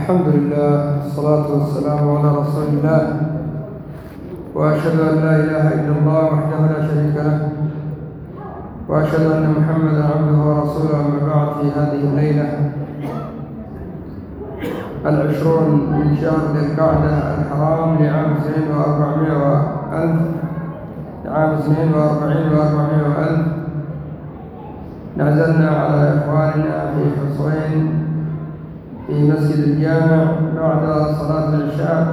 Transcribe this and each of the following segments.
الحمد لله والصلاة والسلام على رسول الله، وأشهد أن لا إله إلا الله وحده لا شريك له، وأشهد أن محمدا عبده ورسوله. أما بعد، في هذه الليلة 20 من شهر ذي القعدة الحرام لعام 42 و400 نزلنا على إخواننا في حصرين في مسجد الجامع بعد صلاة العشاء،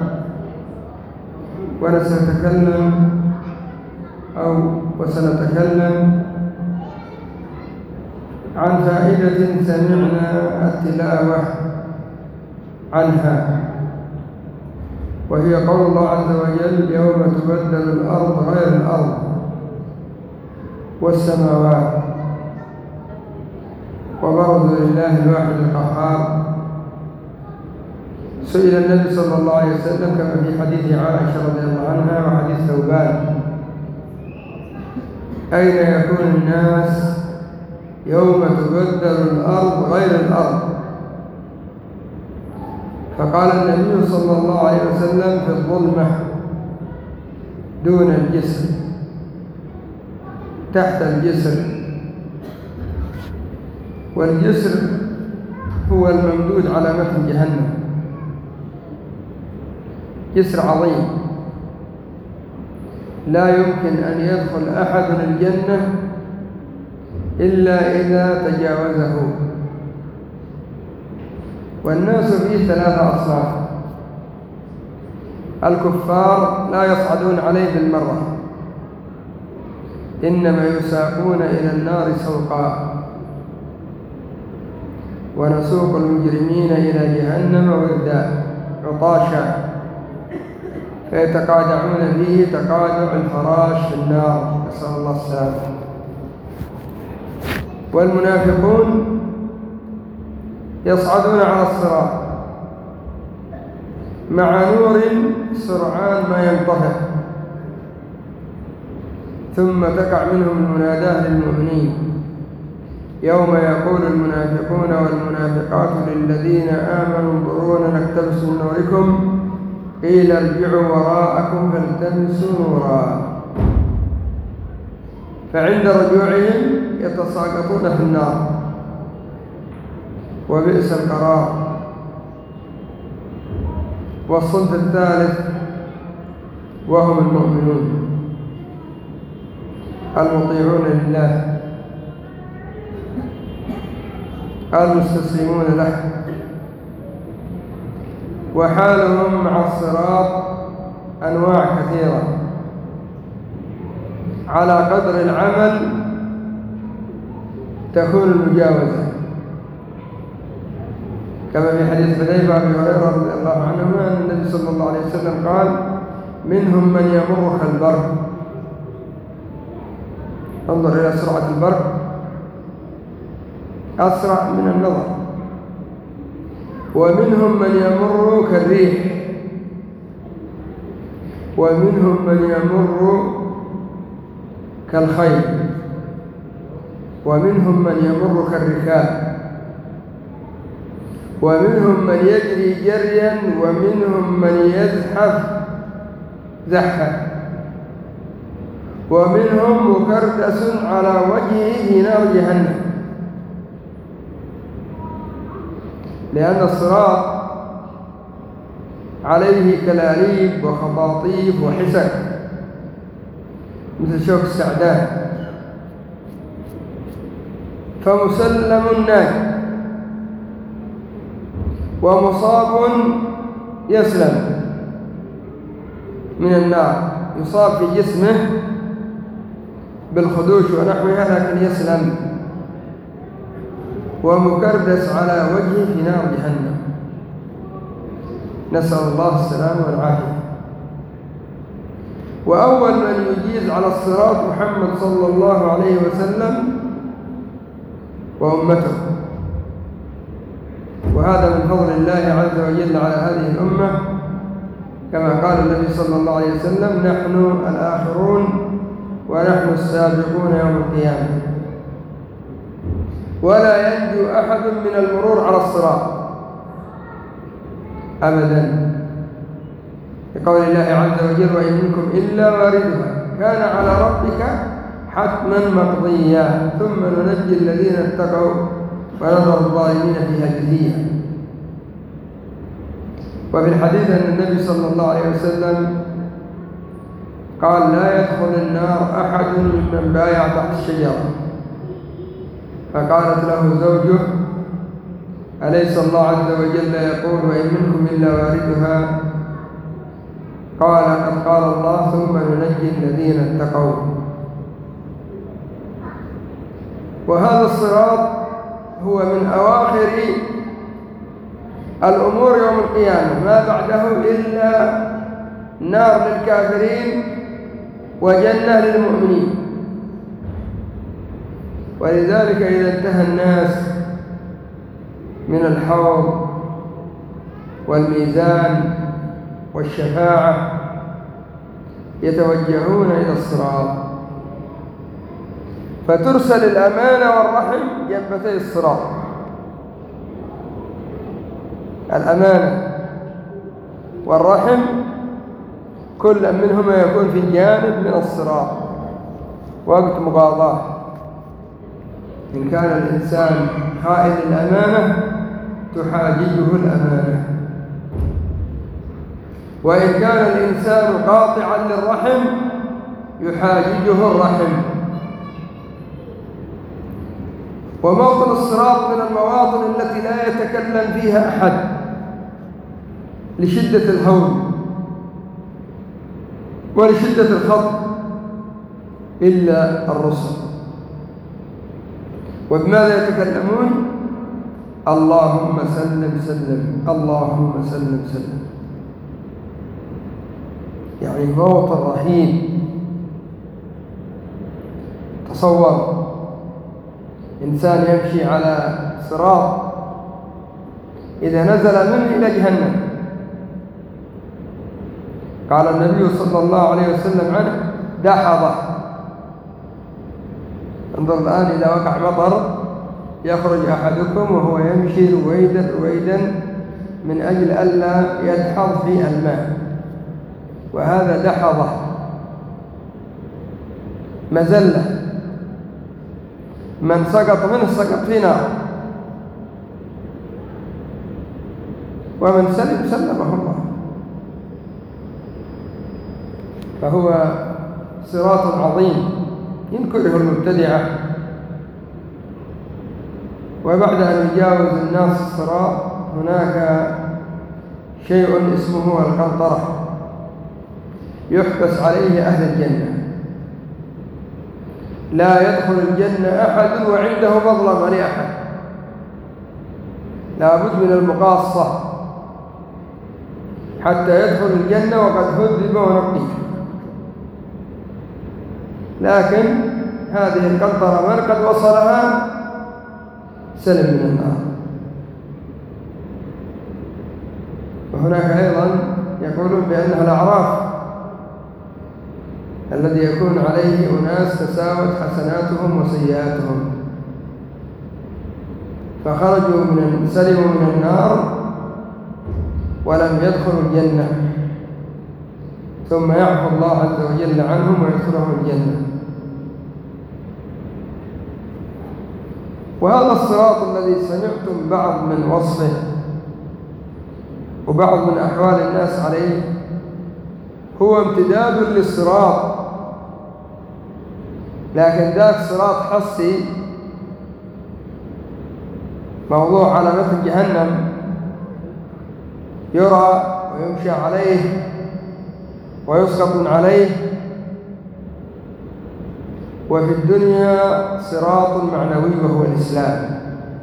وسنتكلم عن فائدة سمعنا التلاوة عنها، وهي قول الله عز وجل: يوم تبدل الأرض غير الأرض والسماوات وبرزوا لله الواحد القهار. سئل النبي صلى الله عليه وسلم كما في حديث عائشة رضي الله عنها وحديث ثوبان: أين يكون الناس يوم تبدل الأرض غير الأرض؟ فقال النبي صلى الله عليه وسلم: في الظلمة دون الجسر، تحت الجسر. والجسر هو الممدود على متن جهنم، جسر عظيم لا يمكن أن يدخل أحد الجنة إلا إذا تجاوزه. والناس فيه 3 أصناف: الكفار لا يصعدون عليه بالمرة، إنما يساقون إلى النار سوقا، ونسوق المجرمين إلى جهنم وردا عطاشا فيتقاعدون فيه تقاعد الفراش في النار، نسأل الله السلامة. والمنافقون يصعدون على الصراط مع نور سرعان ما ينطفئ، ثم تقع منهم المناداة للمؤمنين: يوم يقول المنافقون والمنافقات للذين آمنوا انظرونا نقتبس من نوركم قيل ارجعوا وراءكم فالتمسوا نورا. فعند رجوعهم يتساقطون في النار، وبئس القرار. والصنف الثالث وهم المؤمنون المطيعون لله المستسلمون له، وحالهم مع الصراط أنواع كثيرة على قدر العمل تكون المجاوزة، كما في حديث حذيفة أبي هريرة رضي الله عنهما أن النبي صلى الله عليه وسلم قال: منهم من يمر كالبرق، انظر إلى سرعة البرق، أسرع من النظر. ومنهم من يمر كالريح، ومنهم من يمر كالخيل، ومنهم من يمر كالركاب، ومنهم من يجري جريا، ومنهم من يزحف زحفا، ومنهم مكردس على وجهه في نار جهنم. لأن الصراط عليه كلاليب وخطاطيف وحسك مثل شوك السعدان، فمسلم ناجي، ومصاب يسلم من النار، يصاب في جسمه بالخدوش ونحوها لكن يسلم، ومكردس على وجهه في نار جهنم، نسأل الله السلامة والعافية. وأول من يجيز على الصراط محمد صلى الله عليه وسلم وأمته، وهذا من فضل الله عز وجل على هذه الأمة، كما قال النبي صلى الله عليه وسلم: نحن الآخرون ونحن السابقون يوم القيامة. ولا ينجو أحد من المرور على الصراط أبدا، لقول الله عز وجل: وإن منكم إلا واردها كان على ربك حتما مقضيا ثم ننجي الذين اتقوا ونذر الظالمين فيها جثيا. وفي الحديث أن النبي صلى الله عليه وسلم قال: لا يدخل النار أحد ممن بايع تحت الشجرة. فقالت له زوجه: أليس الله عز وجل يقول: وإن منكم إلا واردها؟ قال: قد قال الله: ثم ننجي الذين اتقوا. وهذا الصراط هو من أواخر الأمور يوم القيامة، ما بعده إلا نار للكافرين وجنة للمؤمنين. ولذلك إذا انتهى الناس من الحوض والميزان والشفاعة يتوجهون إلى الصراط، فترسل الأمانة والرحم جنبتي الصراط. الأمانة والرحم كل منهما يكون في جانب من الصراط وقت مقاضاة. إن كان الإنسان خائن الأمانة تحاججه الأمانة، وإن كان الإنسان قاطعا للرحم يحاججه الرحم. وموطن الصراط من المواطن التي لا يتكلم فيها أحد لشدة الهول ولشدة الخطر إلا الرسل. وبماذا يتكلمون؟ اللهم سلم سلم، اللهم سلم سلم. يعني موطن رهيب. تصور إنسان يمشي على صراط إذا نزل منه إلى جهنم. قال النبي صلى الله عليه وسلم عنه: دحضة. انظر الآن إذا وقع مطر يخرج أحدكم وهو يمشي رويدا رويدا من أجل ألا يدحض في الماء، وهذا دحضة، مزلة. من سقط منه سقط في نار، ومن سلم سلمه الله. فهو صراط عظيم ينكره المبتدعة. وبعد أن يجاوز الناس الصراط هناك شيء اسمه القنطرة، يحبس عليه أهل الجنة. لا يدخل الجنة أحد وعنده مظلمة لأحد، لا بد من المقاصة حتى يدخل الجنة وقد هذب ونقي. لكن هذه القنطرة من قد وصلها سلم من النار. وهناك أيضا يقولون بأنها الأعراف الذي يكون عليه أناس تساوت حسناتهم وسيئاتهم، فخرجوا سلموا من النار ولم يدخلوا الجنة، ثم يعفو الله عز وجل عنهم ويدخلهم الجنة. وهذا الصراط الذي سمعتم بعض من وصفه وبعض من أحوال الناس عليه هو امتداد للصراط، لكن ذاك صراط حسي موضوع على مثل جهنم يرى ويمشى عليه ويسقط من عليه. وفي الدنيا صراط معنوي وهو الإسلام،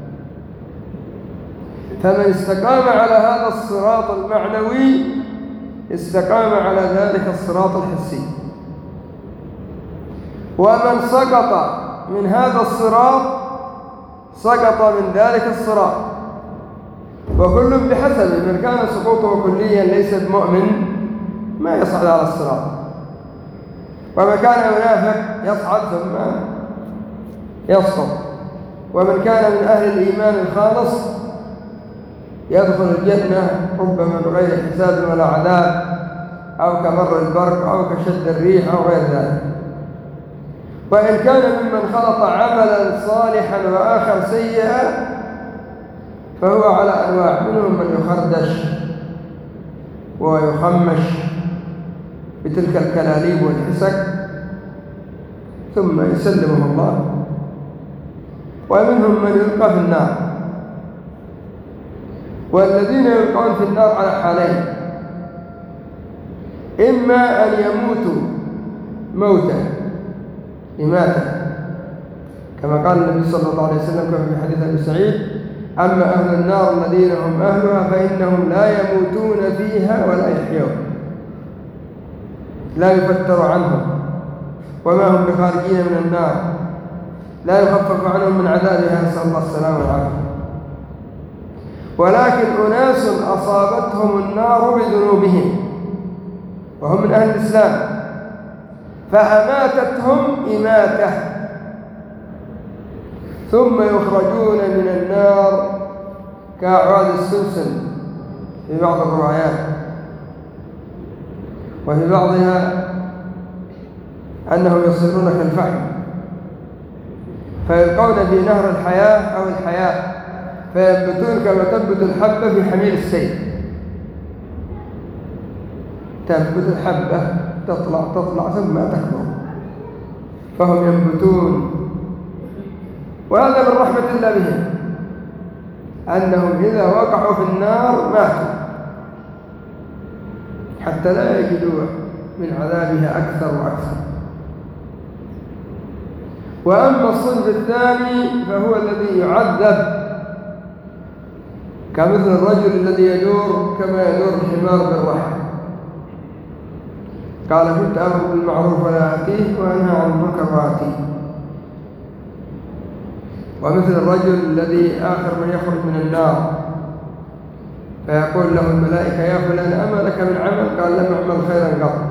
فمن استقام على هذا الصراط المعنوي استقام على ذلك الصراط الحسي، ومن سقط من هذا الصراط سقط من ذلك الصراط. وكل بحسب، من كان سقوطه كليا ليس بمؤمن ما يصعد على الصراط، ومن كان منافق يصعد ثم يسقط، ومن كان من أهل الإيمان الخالص يدخل الجنة ربما بغير حساب ولا عذاب، أو كمر البرق أو كشد الريح أو غير ذلك. وإن كان ممن خلط عملا صالحا وآخر سيئا فهو على أنواع، منهم من يخردش ويخمش بتلك الكلاليب والحسك ثم يسلمه الله، ومنهم من يلقى في النار. والذين يلقون في النار على حالين: إما أن يموتوا موتا إماتة كما قال النبي صلى الله عليه وسلم كما في حديث أبي سعيد: أما أهل النار الذين هم أهلها فإنهم لا يموتون فيها ولا يحيون، لا يفتر عنهم وما هم بخارجين من النار، لا يخفف عنهم من عذابها، نسأل الله السلامة والعافية. ولكن أناس أصابتهم النار بذنوبهم وهم من أهل الإسلام فأماتتهم إماتة ثم يخرجون من النار كأعواد السلسل في بعض الروايات، وفي بعضها أنهم يصيرون كالفحم فيلقون في نهر الحياة أو الحياة فينبتون كما تنبت الحبة في حميل السيل. تنبت الحبة تطلع ثم تكبر، فهم ينبتون. وهذا من رحمة الله بهم أنهم إذا وقعوا في النار ماتوا حتى لا يجدوا من عذابها أكثر وأكثر. وأما الصنف الثاني فهو الذي يعذب كمثل الرجل الذي يدور كما يدور الحمار بالرحم. قال: كنت أمر بالمعروف ولا آتيه وأنهى عن المنكر وآتيه. ومثل الرجل الذي آخر من يخرج من النار فيقول له الملائكة: يا فلان أما لك من عمل؟ قال: لم أعمل خيرا قط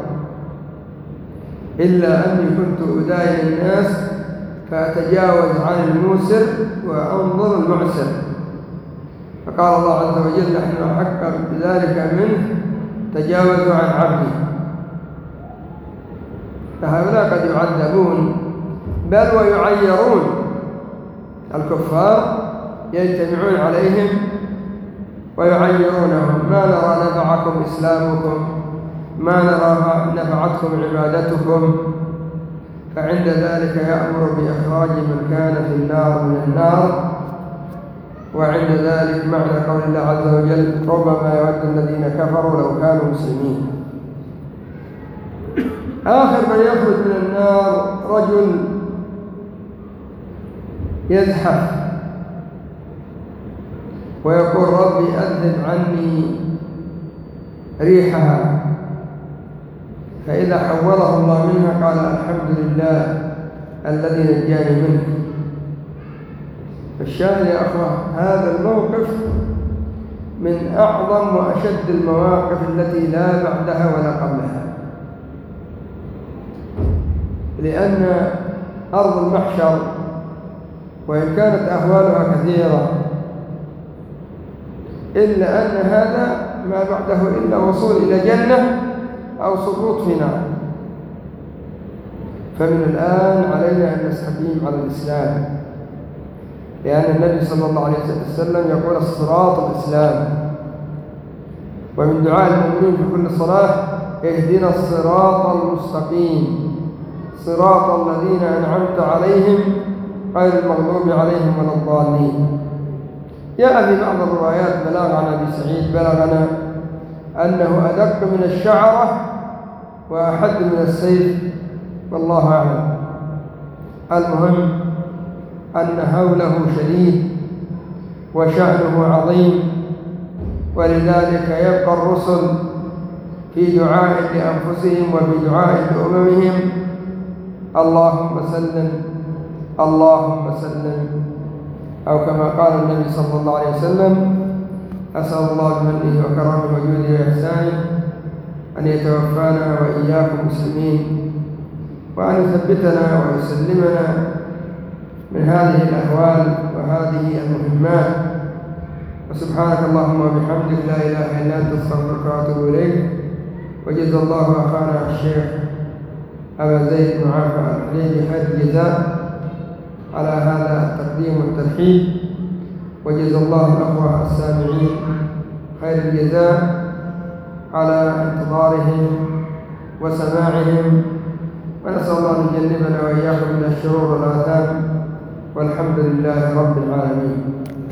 إلا أني كنت أداين الناس فأتجاوز عن الموسر وأنظر المعسر. فقال الله عز وجل: نحن أحق بذلك منه تجاوزوا عن عبدي. فهؤلاء قد يعذبون بل ويعيرون. الكفار يجتمعون عليهم ويعيرونهم: ما نرى نفعكم إسلامكم، ما نرى نفعتكم عبادتكم. فعند ذلك يأمر بإخراج من كان في النار من النار. وعند ذلك معنى قول الله عز وجل: ربما يود الذين كفروا لو كانوا مسلمين. آخر من يخرج من النار رجل يزحف ويقول: ربي أذهب عني ريحها. فإذا حوله الله منها قال: الحمد لله الذي نجاني منه. فالشاهد يا أخوة، هذا الموقف من أعظم وأشد المواقف التي لا بعدها ولا قبلها، لأن أرض المحشر وإن كانت أهوالها كثيرة إلا أن هذا ما بعده إلا وصول إلى جنة أو سقوط في نار. فمن الآن علينا أن نستقيم على الإسلام، لأن النبي صلى الله عليه وسلم يقول: الصراط الإسلام. ومن دعاء المؤمنين في كل صلاة: اهدنا الصراط المستقيم صراط الذين أنعمت عليهم غير المغضوب عليهم ولا الضالين. جاء في بعض الروايات بلاغ عن أبي سعيد بلغنا أنه أدق من الشعرة وأحد من السيف، والله أعلم. المهم أن هوله شديد وشأنه عظيم، ولذلك يبقى الرسل في دعاء لأنفسهم وفي دعاء لأممهم: اللهم سلم اللهم سلم، أو كما قال النبي صلى الله عليه وسلم: أسأل الله بمنه وكرمه وجوده وإحسانه أن يتوفانا وإياكم مسلمين، وأن يثبتنا ويسلمنا من هذه الأهوال وهذه المهمات. وسبحانك اللهم وبحمدك لا إله إلا أنت أستغفرك وأتوب إليك. وجزا الله أخانا الشيخ أبا زيد معافى عليه خير الجزاء على هذا التقديم والترحيب، وجزا الله الأخوة السامعين خير الجزاء على انتظارهم وسماعهم، ونسأل الله أن يجنبنا وإياكم من الشرور والآثام، والحمد لله رب العالمين.